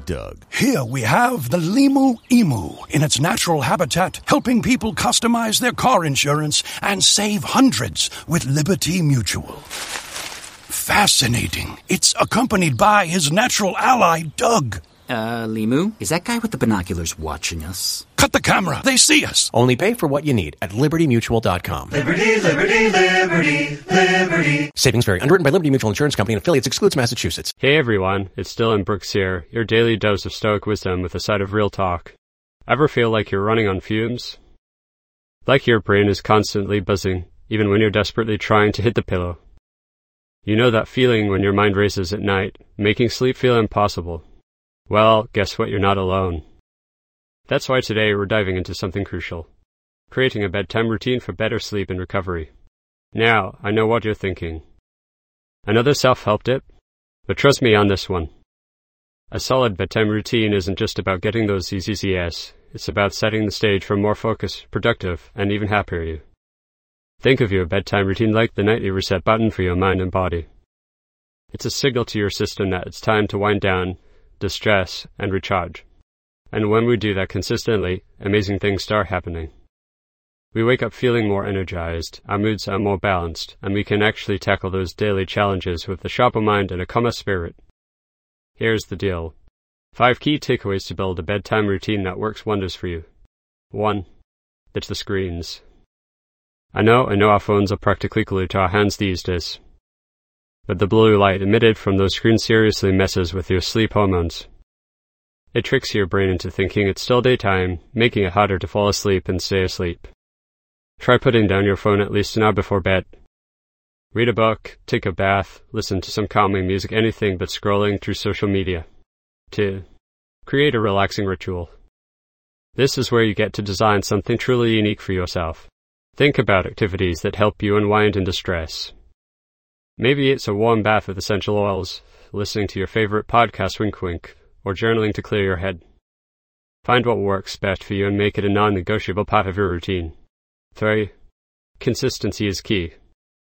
Doug. Here we have the Limu Emu in its natural habitat, helping people customize their car insurance and save hundreds with Liberty Mutual. Fascinating. It's accompanied by his natural ally, Doug. Limu, is that guy with the binoculars watching us? Cut the camera. They see us. Only pay for what you need at LibertyMutual.com. Liberty, liberty, liberty, liberty. Savings vary. Underwritten by Liberty Mutual Insurance Company and affiliates. Excludes Massachusetts. Hey everyone, it's Dylan Brooks here, your daily dose of stoic wisdom with a side of real talk. Ever feel like you're running on fumes? Like your brain is constantly buzzing, even when you're desperately trying to hit the pillow. You know that feeling when your mind races at night, making sleep feel impossible. Well, guess what? You're not alone. That's why today we're diving into something crucial. Creating a bedtime routine for better sleep and recovery. Now, I know what you're thinking. Another self-help tip? But trust me on this one. A solid bedtime routine isn't just about getting those easy yes. It's about setting the stage for a more focused, productive, and even happier you. Think of your bedtime routine like the nightly reset button for your mind and body. It's a signal to your system that it's time to wind down, distress, and recharge. And when we do that consistently, amazing things start happening. We wake up feeling more energized, our moods are more balanced, and we can actually tackle those daily challenges with a sharper mind and a calmer spirit. Here's the deal. 5 key takeaways to build a bedtime routine that works wonders for you. 1. Ditch the screens. I know our phones are practically glued to our hands these days. But the blue light emitted from those screens seriously messes with your sleep hormones. It tricks your brain into thinking it's still daytime, making it harder to fall asleep and stay asleep. Try putting down your phone at least an hour before bed. Read a book, take a bath, listen to some calming music, anything but scrolling through social media. 2. Create a relaxing ritual. This is where you get to design something truly unique for yourself. Think about activities that help you unwind and distress. Maybe it's a warm bath with essential oils, listening to your favorite podcast wink wink, or journaling to clear your head. Find what works best for you and make it a non-negotiable part of your routine. 3. Consistency is key.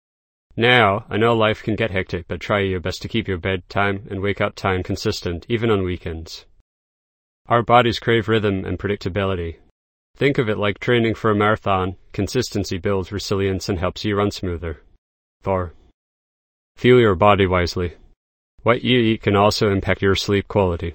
Now, I know life can get hectic, but try your best to keep your bedtime and wake-up time consistent, even on weekends. Our bodies crave rhythm and predictability. Think of it like training for a marathon. Consistency builds resilience and helps you run smoother. 4. Fuel your body wisely. What you eat can also impact your sleep quality.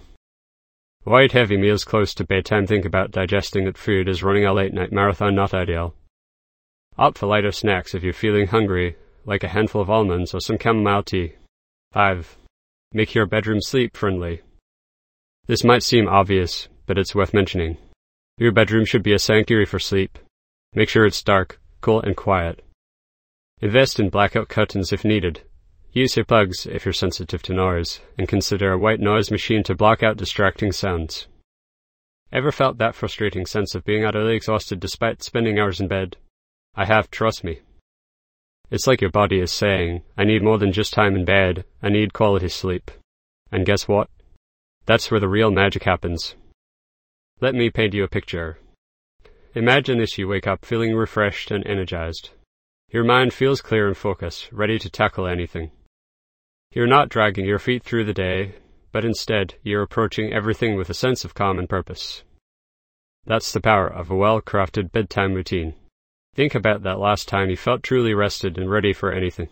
Avoid heavy meals close to bedtime. Think about digesting that food as running a late-night marathon not ideal. Opt for lighter snacks if you're feeling hungry, like a handful of almonds or some chamomile tea. 5. Make your bedroom sleep-friendly. This might seem obvious, but it's worth mentioning. Your bedroom should be a sanctuary for sleep. Make sure it's dark, cool, and quiet. Invest in blackout curtains if needed. Use earplugs if you're sensitive to noise, and consider a white noise machine to block out distracting sounds. Ever felt that frustrating sense of being utterly exhausted despite spending hours in bed? I have, trust me. It's like your body is saying, I need more than just time in bed, I need quality sleep. And guess what? That's where the real magic happens. Let me paint you a picture. Imagine this: you wake up feeling refreshed and energized. Your mind feels clear and focused, ready to tackle anything. You're not dragging your feet through the day, but instead you're approaching everything with a sense of calm and purpose. That's the power of a well-crafted bedtime routine. Think about that last time you felt truly rested and ready for anything.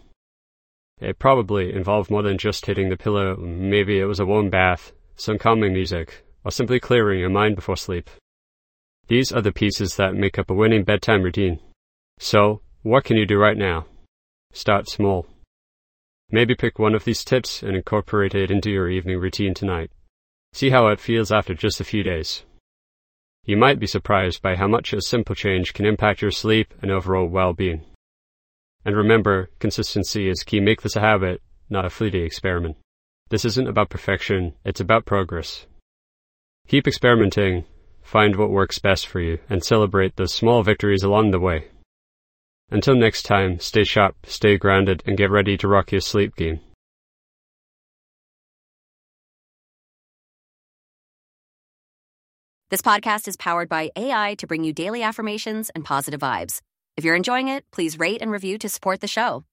It probably involved more than just hitting the pillow. Maybe it was a warm bath, some calming music, or simply clearing your mind before sleep. These are the pieces that make up a winning bedtime routine. So, what can you do right now? Start small. Maybe pick one of these tips and incorporate it into your evening routine tonight. See how it feels after just a few days. You might be surprised by how much a simple change can impact your sleep and overall well-being. And remember, consistency is key. Make this a habit, not a fleeting experiment. This isn't about perfection, it's about progress. Keep experimenting, find what works best for you, and celebrate those small victories along the way. Until next time, stay sharp, stay grounded, and get ready to rock your sleep game. This podcast is powered by AI to bring you daily affirmations and positive vibes. If you're enjoying it, please rate and review to support the show.